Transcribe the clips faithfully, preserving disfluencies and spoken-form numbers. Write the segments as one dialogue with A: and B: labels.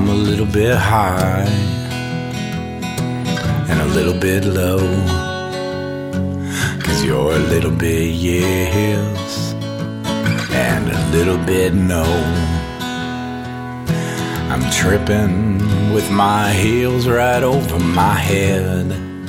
A: a little bit high and a little bit low, 'cause you're a little bit yes and a little bit no. I'm tripping with my heels right over my head,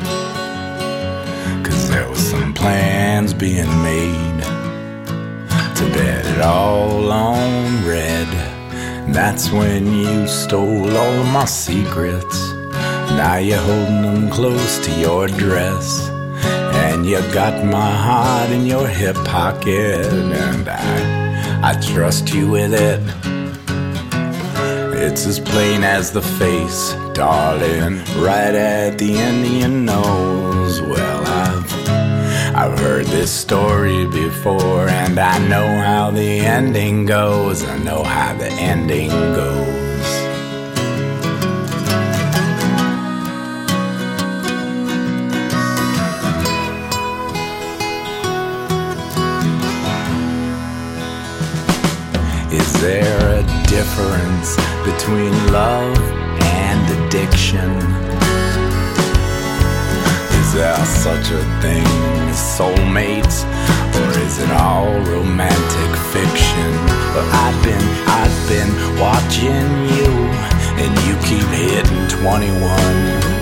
A: 'cause there was some plans being made to bet it all on red. And that's when you stole all of my secrets. Now you're holding them close to your dress, and you got my heart in your hip pocket, and I, I trust you with it. It's as plain as the face, darling, right at the end of your nose. Well, I've, I've heard this story before, and I know how the ending goes. I know how the ending goes. Is there a difference between love and addiction? Is there such a thing as soulmates, or is it all romantic fiction? Well, I've been, I've been watching you, and you keep hitting twenty-one.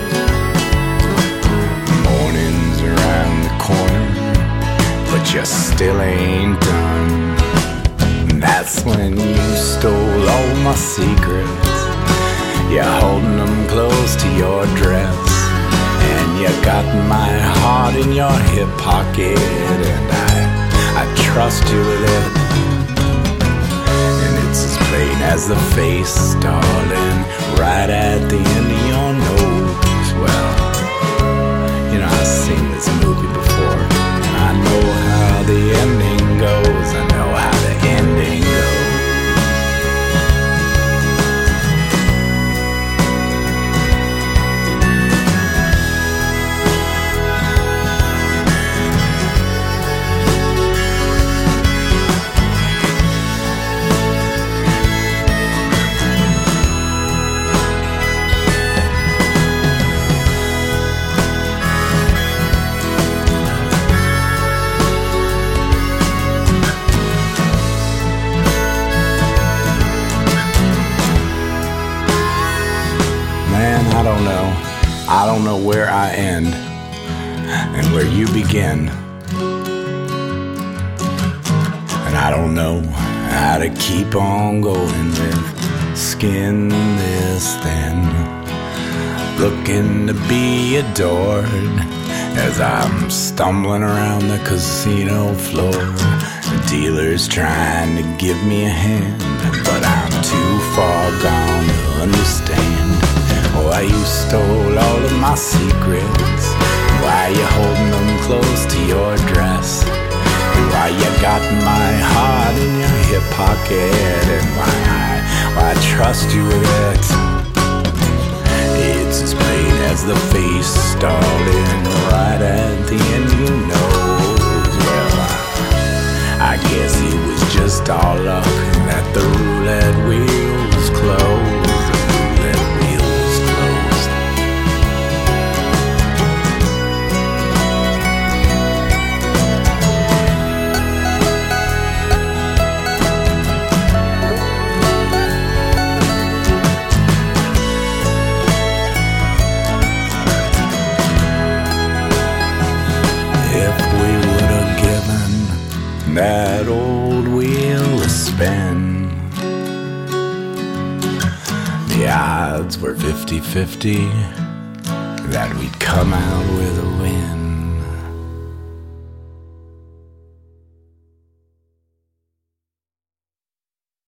A: Morning's around the corner, but you still ain't done. That's when you stole all my secrets. You're holding them close to your dress, and you got my heart in your hip pocket, and I, I trust you with it. And it's as plain as the face, darling, right at the end of your nose. Well, you know, I've seen this movie before, and I know how the ending goes. I know how the ending goes. I don't know. I don't know where I end and where you begin. And I don't know how to keep on going with skin this thin, looking to be adored as I'm stumbling around the casino floor. The dealer's trying to give me a hand, but I'm too far gone to understand why you stole all of my secrets, why you holding them close to your dress, and why you got my heart in your hip pocket, and why I, why I trust you with it. It's as plain as the face, darling, right at the end of your nose. Well, I, I guess it was just all luck that the roulette wheel was closed. That old wheel a spin, the odds were fifty-fifty that we'd come out with a win.